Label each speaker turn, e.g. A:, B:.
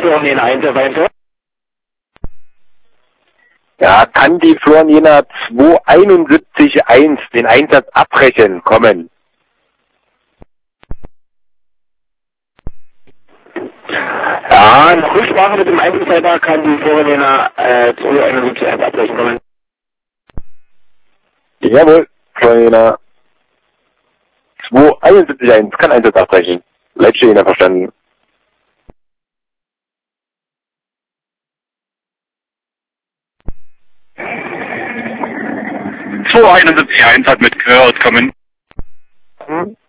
A: Florian 1
B: Ja, kann die Florianer 271-1 den Einsatz abbrechen? Kommen.
A: Ja, nach Rücksprache mit dem Einsatzleiter kann die Florianer 271-1 abbrechen. Kommen.
B: Jawohl, Florianer 271-1 kann Einsatz abbrechen. Leitstehender verstanden.
C: Einsatz mit Querort kommen.